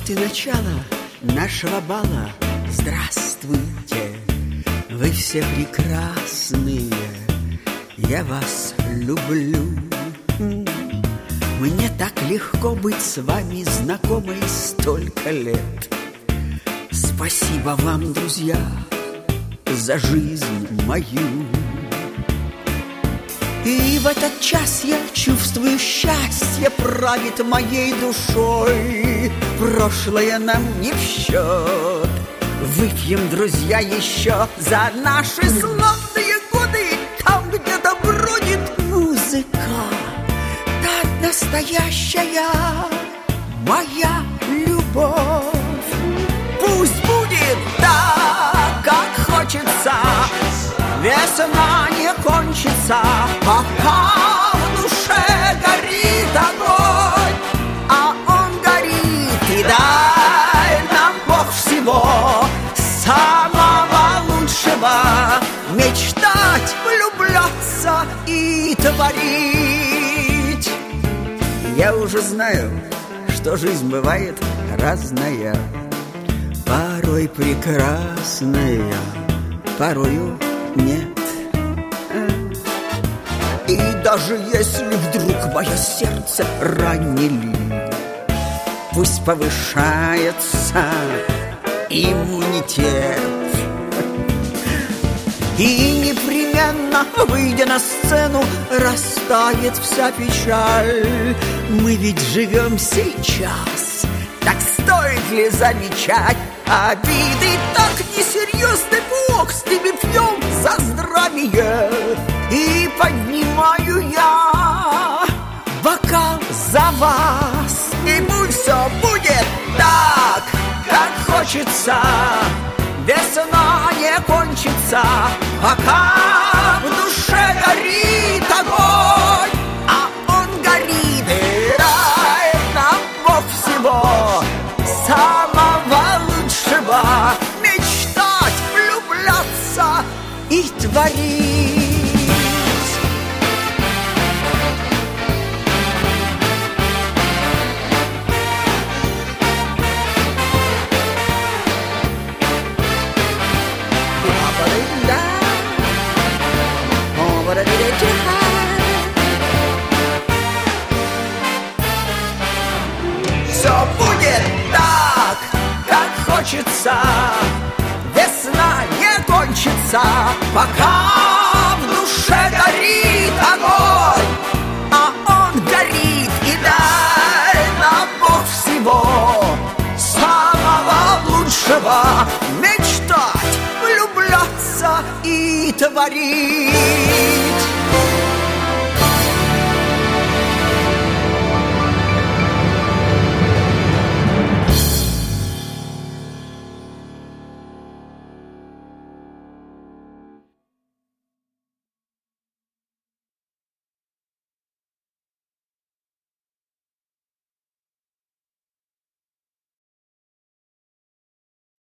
Вот и начало нашего бала. Здравствуйте, вы все прекрасные, я вас люблю. Мне так легко быть с вами знакомой столько лет. Спасибо вам, друзья, за жизнь мою. И в этот час я чувствую, счастье правит моей душой. Прошлое нам не в счет. Выпьем, друзья, еще за наши славные годы. Там где-то бродит музыка, та настоящая моя любовь. Пусть будет так, как хочется, весна не кончится, пока в душе горит огонь. А он горит, и дай нам Бог всего самого лучшего, мечтать, влюбляться и творить. Я уже знаю, что жизнь бывает разная, порой прекрасная, порою нет. И даже если вдруг мое сердце ранили, пусть повышается иммунитет. И непременно, выйдя на сцену, растает вся печаль. Мы ведь живем сейчас, так стоит ли замечать обиды? Так несерьезный Бог, с ними пьем за здравие. И поднимаю я бокал за вас, и пусть все будет так, как хочется. Весна не кончится, пока в душе горит огонь. А он горит, и дай нам Бог всего самого лучшего, мечтать, влюбляться и творить. Все будет так, как хочется. Весна не кончится, пока в душе горит огонь. А он горит, и дай нам Бог всего самого лучшего, мечтать, влюбляться и творить.